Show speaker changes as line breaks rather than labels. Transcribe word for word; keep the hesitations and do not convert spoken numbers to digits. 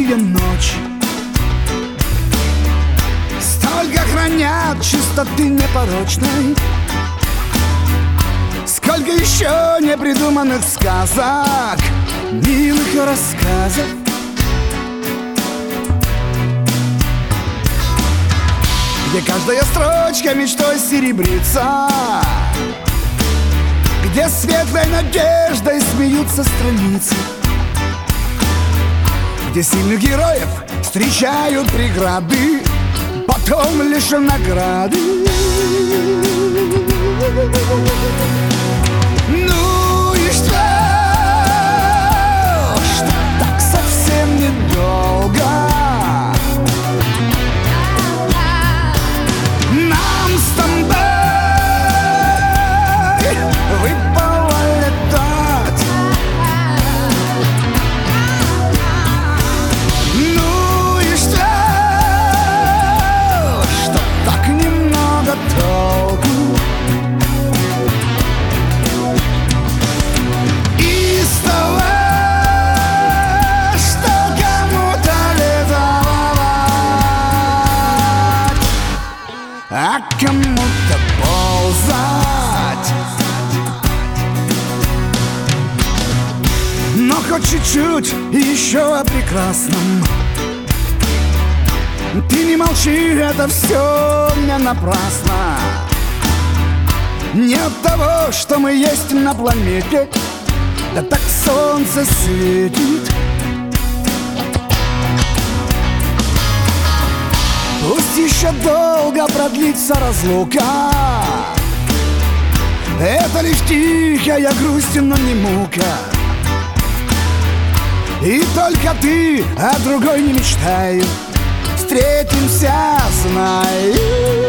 тихие ночи столько хранят чистоты непорочной, сколько еще непридуманных сказок, милых рассказов. Где каждая строчка мечтой серебрится, где светлой надеждой смеются страницы, где сильных героев встречают преграды, потом лишь награды. Ну и что, что так совсем недолго нам с тобой выпало летать. Ну и что, что так немного толку из того, что кому-то летать, а кому-то ползать. Но хоть чуть-чуть еще о прекрасном. Ты не молчи, это все не напрасно. Не от того, что мы есть на планете, да так солнце светит. Пусть еще долго продлится разлука, это лишь тихая грусть, но не мука. И только ты, а другой не мечтай. Встретимся, знай.